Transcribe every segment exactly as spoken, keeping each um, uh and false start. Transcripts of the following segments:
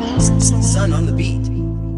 Sun on the beat.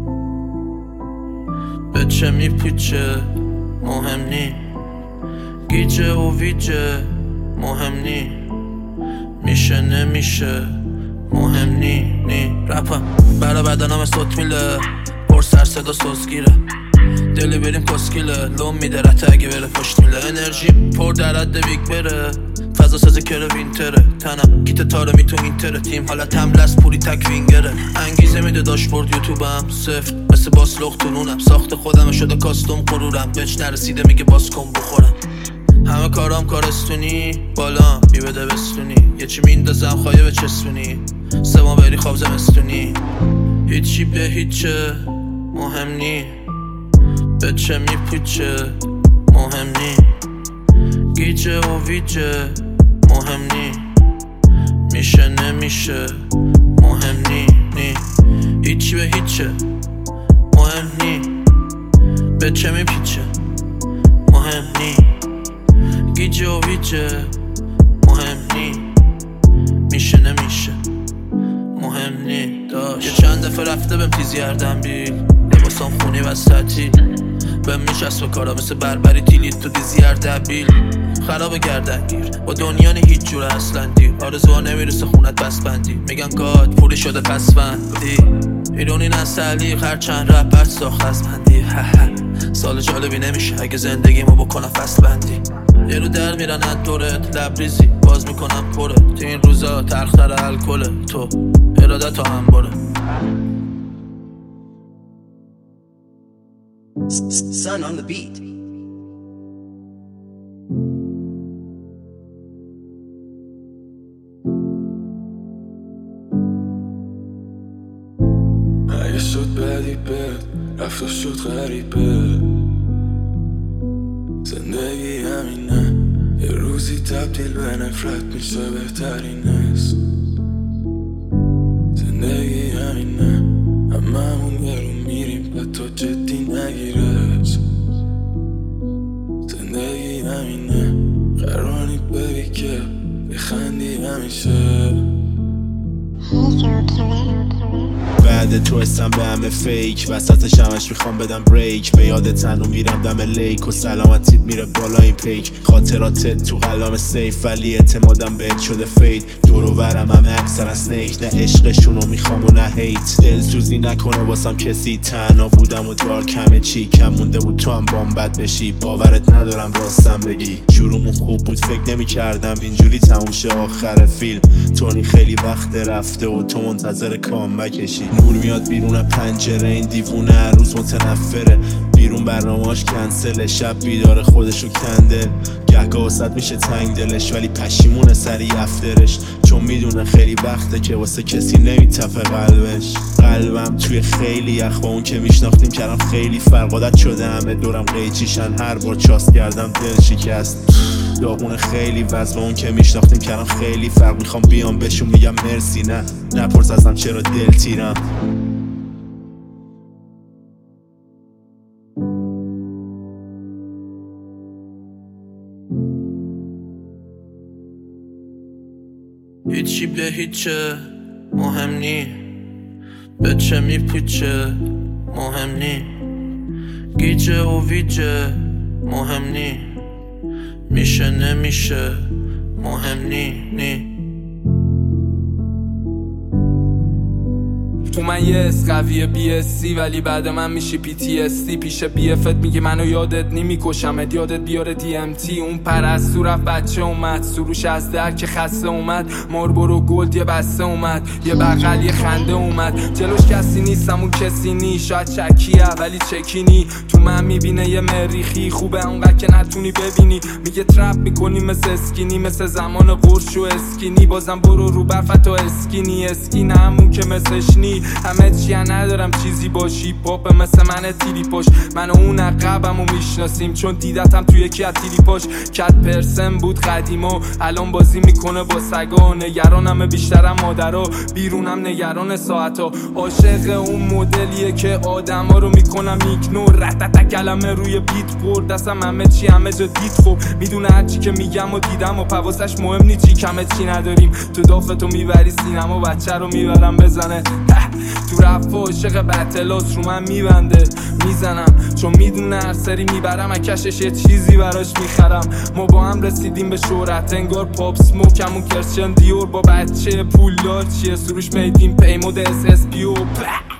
به چه میپیچه مهم نی، گیجه و ویجه مهم نی، میشه نمیشه مهم نی نی. رپم برا بدنم صوت میله، پر سر صدا سوزگیره، دلی بریم کسکیله، لوم میده رته اگه بره پشت میله. انرژی پر در حد بیگ بره، فضا سازه کره وینتره، تنم گیت تاره میتون اینتره، تیم حالت حمله از پوری تک وینگره. انگیزه میده داشبورد یوتیوبم سفت مثل باس لخت تونونم، ساخت خودم شده کاستوم غرورم، بهش نرسیده میگه باز کن بخورم. همه کارام کارستونی، بالام بی بده بستونی، یه چی میندازم خواهی به چستونی، سه ما بری خواب زمستونی. هیچی به هیچه مهم نی، به چه میپیچه مهم نی، گیجه و ویجه مهم نی، میشه نمیشه مهم نی نی. هیچی به هیچه مهم نی، به چه میپیچه مهم نی، گیجه و ویجه مهم نی، میشه نمیشه مهم نی. داشت یه چند دفعه رفته بهم تیزی هردم بیل، لباسام خونی وسطی بهم میشست و کارا مثل بربری تیلیت تو دیزی هر دبیل. خراب گردن گیر با دنیا نی هیچ جور اصلا دی، آرزوها نمیرسه خونت بس بندی، میگن گاد پولی شده پس بندی. ایرونی نسلی هرچند رپرت ساخت از بندی، سال جالبی نمیشه اگه زندگیمو بکنم فصل بندی. یه رو در میرن از دورت لبریزی باز میکنم پره، تو این روزا تلختر الکله تو ارادت تا هم بره. Sun on the beat. اگه شد بدی بد رفت و شد غریبه، زندگی همینه یه روزی تبدیل به نفرت میشه بهترین است. زندگی همینه هممون یه رو میریم و تو جدی نگیرش. زندگی همینه قراری ببی که بخندی همیشه. بعد تو هستم به همه فیک، وسط همش میخوام بدم بریک، به یاد تنو میرم دم لیک و سلامتیت میره بالا این پیک. خاطراتت تو قلم سیف ولی اعتمادم بهت شده فید، دور و برم همه اکثر سنیک، نه عشقشونو میخوام و نه هیت. دلسوزی نکنه واسم کسی، تنها بودم و دار کمه چی، کم مونده بود تو هم بام بد بشی، باورت ندارم راستم بگی. شروعمون خوب بود فکر نمی کردم اینجوری تموم شه آخر فیلم، تونی خیلی وقت رفته و تو منتظر کامبکشی. نور میاد بیرون پنجره، این دیوونه هر روز متنفره، بیرون برنامه‌اش کنسله، شب بیدار خودشو کندل، گهگاه واسط میشه تنگ دلش ولی پشیمونه سری افترش، چون میدونه خیلی وقته که واسه کسی نمیتفه قلبش. قلبم توی خیلی یخ با اون که میشناختیم کردم خیلی فرق، عادت شده همه دورم قیچیشن، هر بار چاست کردم دل شکست. داغونه خیلی وز با اون که میشناختیم کردم خیلی فرق، میخوام بیام بهشون میگم مرسی، نه نپرس ازم چرا دل تیرم. هیچی به هیچه مهم نی، به چه میپیچه مهم نی، گیجه و ویجه مهم نی، میشه نمیشه مهم نی نی. تو من یه اس قویه بی اس سی ولی بعد من میشی پی تی اس دی، پیش بی افت میگه منو یادت نمیکشمت، یادت بیاره دی ام تی. اون پرستو رفت بچه اومد، سروش از در که خسته اومد، ماربورو گلد یه بسته اومد، یه بغل یه خنده اومد، جلوش کسی نیستم اون کسی نی، شاید چکیه ولی چکینی، تو من میبینه یه مریخی خوبه اونقدر که نتونی ببینی، میگه ترپ میکنی مثل اسکینی، مثل زمان قرش و اسکینی، بازم برو رو برفت و اسکینی، اسکین همون که مثلش نی، همه چیه ندارم چیزی باشی پاپ مثل من تیلی پاش، من و اون عقبمو میشناسیم چون دیدتم توی یکی از تیلی پاش. کت پرسن بود قدیما الان بازی میکنه با سگا، نگرانم بیشترم مادرها بیرونم نگران ساعتا، عاشق اون مدلیه که آدما رو میکنم ایگنور، رتتا کلمه روی بیت برد دستم همه چی همه جا دید، خب میدونه هرچی که میگم و دیدم و پواسش مهم نی چی کمه چی نداریم، تو دافتو میبری سینما بچه رو میبرم بزنه تو رفت و عشق بطلات رو من میبنده میزنم چون میدونه هر سری میبرم اکشش یه چیزی براش میخرم. ما با هم رسیدیم به شهرت انگار پاپ سموک همون کرچن دیور با بچه پولدار چیه سروش میدیم پیمود اس اس پیو